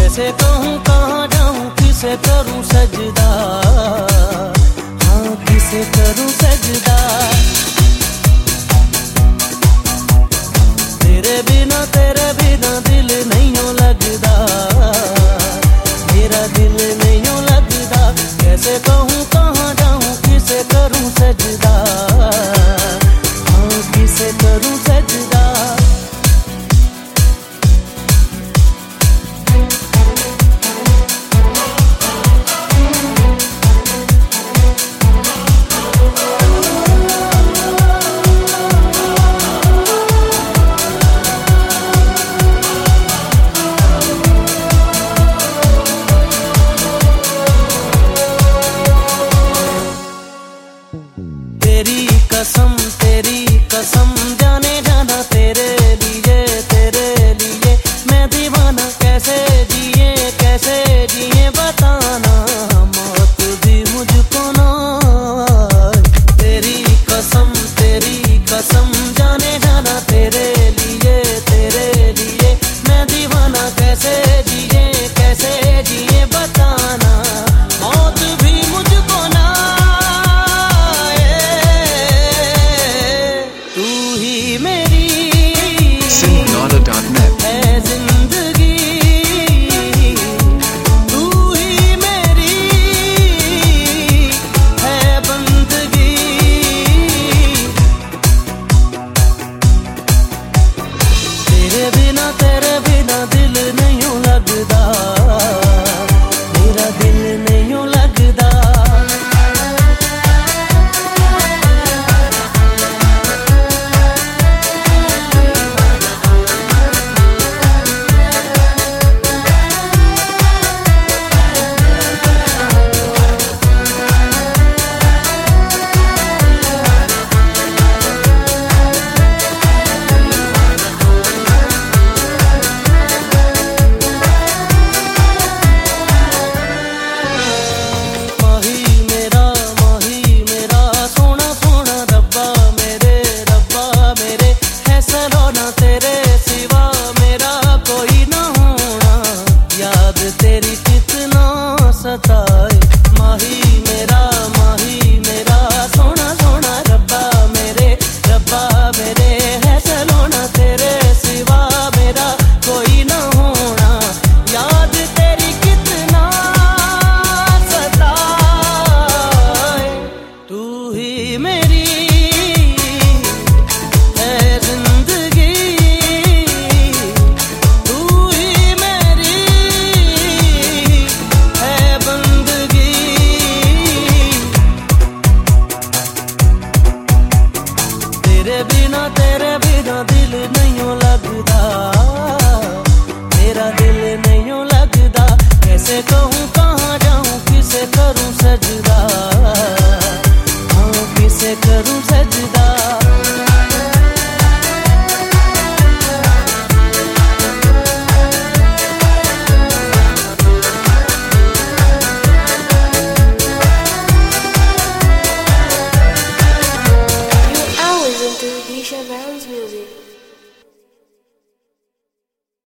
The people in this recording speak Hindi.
कैसे कहूँ कहाँ जाऊँ, किसे करूँ सजदा, हाँ किसे करूँ सजदा। तेरे बिना दिल नहीं हो लगदा, मेरा दिल नहीं हो लगदा। कैसे कहूँ कहाँ जाऊँ, किसे करूँ सजदा, हाँ किसे करूँ सजदा। तेरी कसम जाने जाना, तेरे लिए मैं दीवाना। कैसे जिए बताना, मौत भी मुझको ना। तेरी कसम जाने जाना, तेरे लिए मैं दीवाना। कैसे जिए बताना, मौत भी मुझको ना। है जिंदगी, तू ही मेरी है बंदगी। तेरे बिना दिल नहीं हो लगदा, मेरा दिल नहीं हो लगदा। तेरे सिवा मेरा कोई न होना, याद तेरी कितना सताए। माही मेरा सोना सोना रब्बा मेरे है सलोना। तेरे सिवा मेरा कोई न होना, याद तेरी कितना सताए। तू ही मेरी है जिंदगी, तेरे बिना दिल नहीं हो लगदा, मेरा दिल नहीं हो लगदा। कैसे कहूँ कहाँ जाऊँ, किसे करूँ सजदा, हाँ किसे करूँ सजदा। You're always into Disha Brown's music.